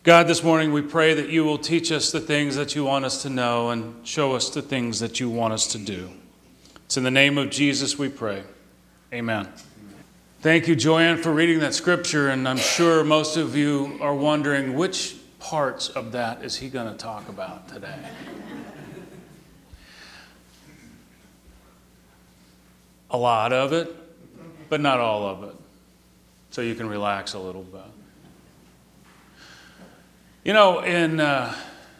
God, this morning we pray that you will teach us the things that you want us to know and show us the things that you want us to do. It's in the name of Jesus we pray. Amen. Thank you, Joanne, for reading that scripture, and I'm sure most of you are wondering which parts of that is he going to talk about today. A lot of it, but not all of it, so you can relax a little bit. You know, in the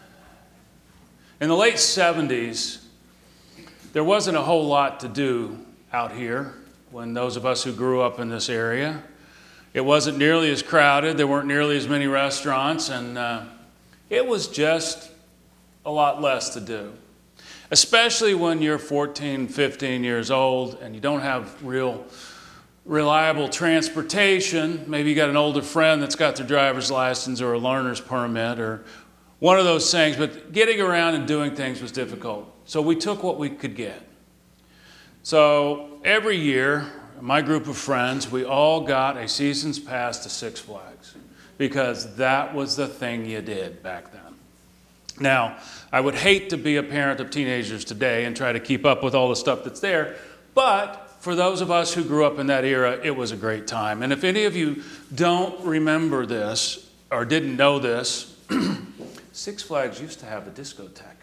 late 70s, there wasn't a whole lot to do out here when those of us who grew up in this area. It wasn't nearly as crowded. There weren't nearly as many restaurants, and it was just a lot less to do. Especially when you're 14, 15 years old and you don't have real reliable transportation. Maybe you got an older friend that's got their driver's license or a learner's permit or one of those things, but getting around and doing things was difficult. So we took what we could get. So every year, my group of friends, we all got a season's pass to Six Flags because that was the thing you did back then. Now, I would hate to be a parent of teenagers today and try to keep up with all the stuff that's there, but for those of us who grew up in that era, it was a great time. And if any of you don't remember this or didn't know this, Six Flags used to have a discotheque.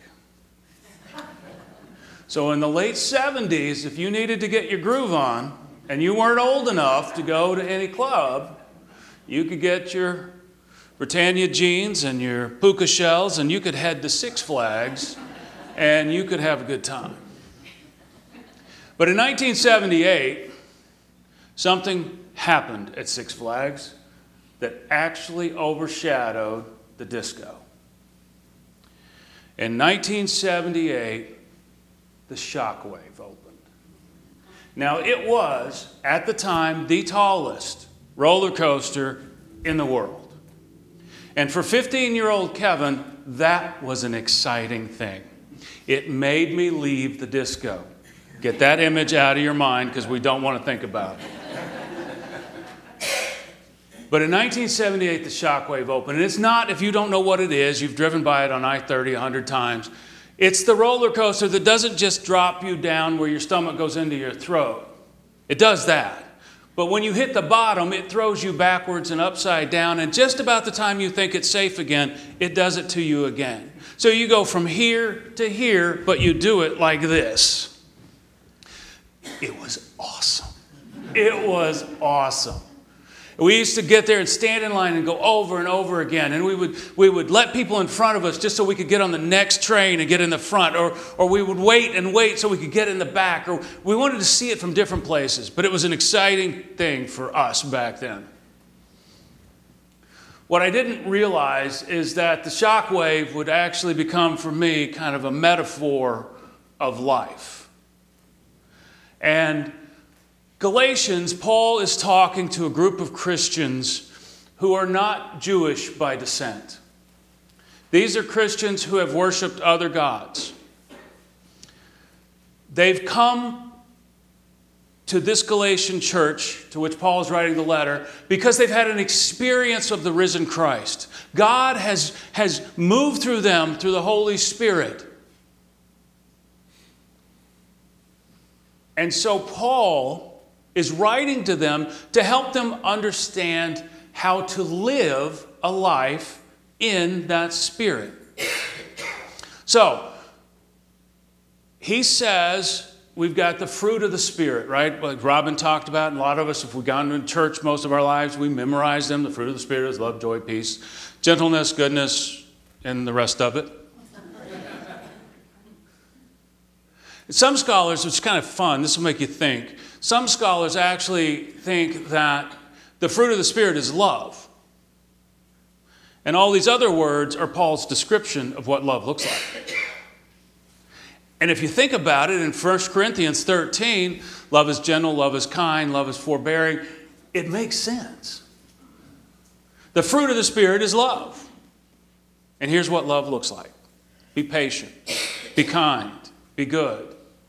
So in the late 70s, if you needed to get your groove on and you weren't old enough to go to any club, you could get your Britannia jeans and your puka shells and you could head to Six Flags and you could have a good time. But in 1978, something happened at Six Flags that actually overshadowed the disco. In 1978, the Shockwave opened. Now, it was, at the time, the tallest roller coaster in the world. And for 15-year-old Kevin, that was an exciting thing. It made me leave the disco. Get that image out of your mind because we don't want to think about it. But in 1978, the Shockwave opened. And it's not, if you don't know what it is, you've driven by it on I-30 100 times. It's the roller coaster that doesn't just drop you down where your stomach goes into your throat. It does that. But when you hit the bottom, it throws you backwards and upside down. And just about the time you think it's safe again, it does it to you again. So you go from here to here, but you do it like this. It was awesome. It was awesome. We used to get there and stand in line and go over and over again. And we would let people in front of us just so we could get on the next train and get in the front. Or we would wait and wait so we could get in the back. Or we wanted to see it from different places. But it was an exciting thing for us back then. What I didn't realize is that the Shockwave would actually become, for me, kind of a metaphor of life. And Galatians, Paul is talking to a group of Christians who are not Jewish by descent. These are Christians who have worshiped other gods. They've come to this Galatian church, to which Paul is writing the letter, because they've had an experience of the risen Christ. God has moved through them through the Holy Spirit. And so Paul is writing to them to help them understand how to live a life in that Spirit. So, he says we've got the fruit of the Spirit, right? Like Robin talked about, and a lot of us, if we've gone to church most of our lives, we memorize them. The fruit of the Spirit is love, joy, peace, gentleness, goodness, and the rest of it. Some scholars, it's kind of fun, this will make you think. Some scholars actually think that the fruit of the Spirit is love. And all these other words are Paul's description of what love looks like. And if you think about it, in 1 Corinthians 13, love is gentle, love is kind, love is forbearing. It makes sense. The fruit of the Spirit is love. And here's what love looks like. Be patient, be kind, be good.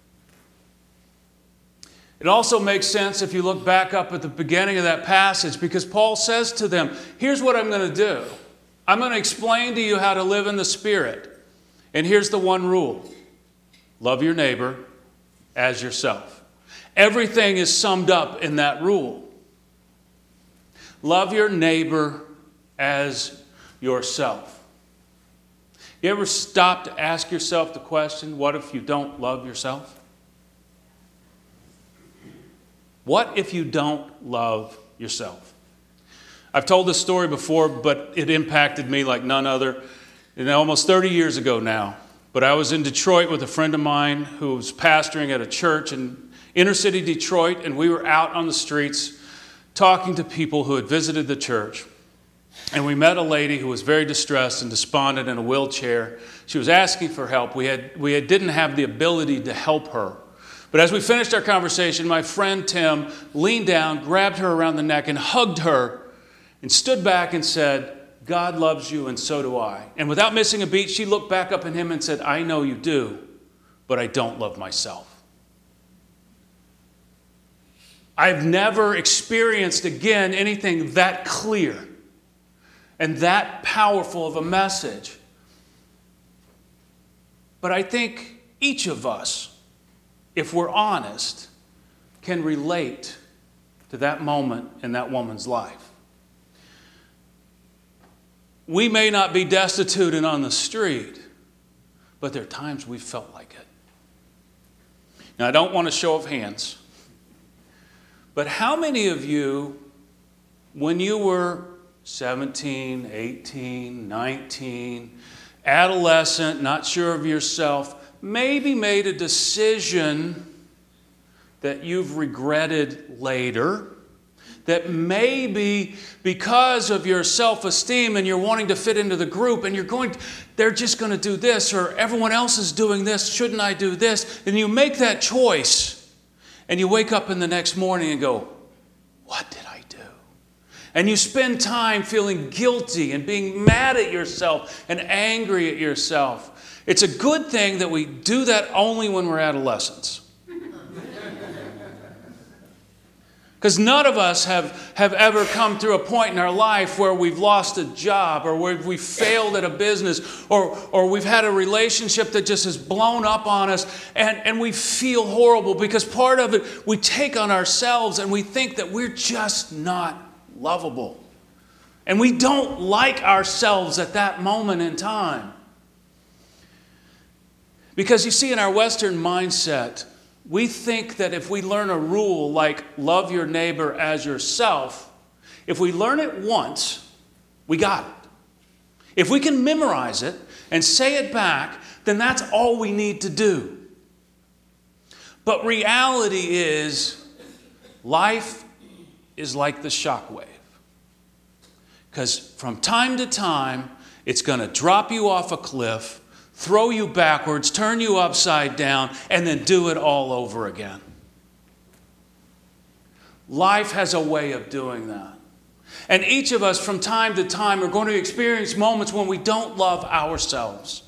It also makes sense if you look back up at the beginning of that passage, because Paul says to them, here's what I'm going to do. I'm going to explain to you how to live in the Spirit. And here's the one rule. Love your neighbor as yourself. Everything is summed up in that rule. Love your neighbor as yourself. You ever stop to ask yourself the question, what if you don't love yourself? What if you don't love yourself? I've told this story before, but it impacted me like none other. Almost 30 years ago now. But I was in Detroit with a friend of mine who was pastoring at a church in inner city Detroit, and we were out on the streets talking to people who had visited the church. And we met a lady who was very distressed and despondent in a wheelchair. She was asking for help. We didn't have the ability to help her. But as we finished our conversation, my friend Tim leaned down, grabbed her around the neck, and hugged her, and stood back and said, God loves you and so do I. And without missing a beat, she looked back up at him and said, I know you do, but I don't love myself. I've never experienced again anything that clear and that powerful of a message. But I think each of us, if we're honest, can relate to that moment in that woman's life. We may not be destitute and on the street, but there are times we've felt like it. Now, I don't want a show of hands, but how many of you, when you were 17, 18, 19, adolescent, not sure of yourself, maybe made a decision that you've regretted later, that maybe because of your self-esteem and you're wanting to fit into the group and they're just going to do this, or everyone else is doing this, shouldn't I do this? And you make that choice and you wake up in the next morning and go, what did I do? And you spend time feeling guilty and being mad at yourself and angry at yourself. It's a good thing that we do that only when we're adolescents. Because none of us have ever come through a point in our life where we've lost a job, or where we've failed at a business, or we've had a relationship that just has blown up on us, and we feel horrible because part of it we take on ourselves and we think that we're just not lovable. And we don't like ourselves at that moment in time. Because you see, in our Western mindset, we think that if we learn a rule like love your neighbor as yourself, if we learn it once, we got it. If we can memorize it and say it back, then that's all we need to do. But reality is, life is like the shockwave. Because from time to time, it's going to drop you off a cliff, throw you backwards, turn you upside down, and then do it all over again. Life has a way of doing that. And each of us from time to time are going to experience moments when we don't love ourselves.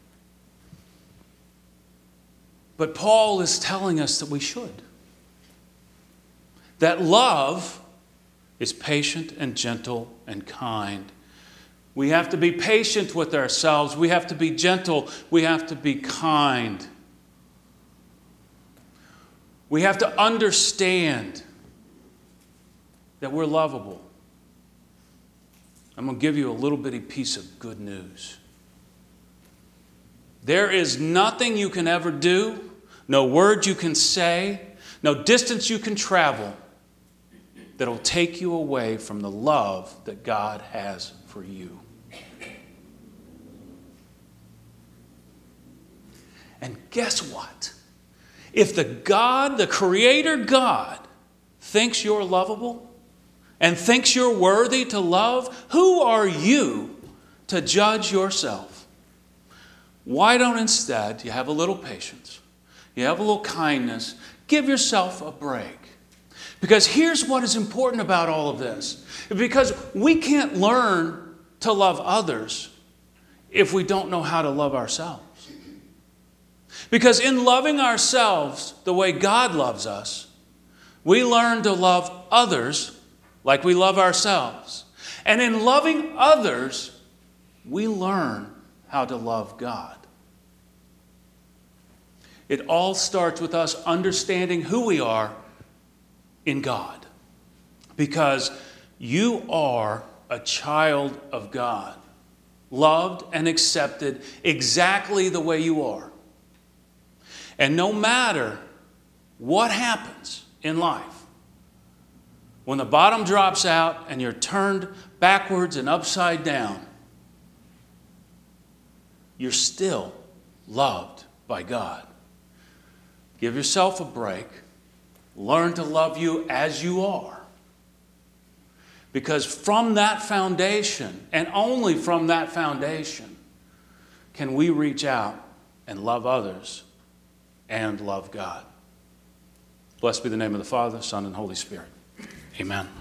But Paul is telling us that we should. That love is patient and gentle and kind. We have to be patient with ourselves. We have to be gentle. We have to be kind. We have to understand that we're lovable. I'm going to give you a little bitty piece of good news. There is nothing you can ever do, no word you can say, no distance you can travel that will take you away from the love that God has for you. And guess what? If the Creator God, thinks you're lovable and thinks you're worthy to love, who are you to judge yourself? Why don't instead you have a little patience, you have a little kindness, give yourself a break? Because here's what is important about all of this. Because we can't learn to love others if we don't know how to love ourselves. Because in loving ourselves the way God loves us, we learn to love others like we love ourselves. And in loving others, we learn how to love God. It all starts with us understanding who we are in God. Because you are a child of God, loved and accepted exactly the way you are. And no matter what happens in life, when the bottom drops out and you're turned backwards and upside down, you're still loved by God. Give yourself a break. Learn to love you as you are. Because from that foundation, and only from that foundation, can we reach out and love others and love God. Blessed be the name of the Father, Son, and Holy Spirit. Amen.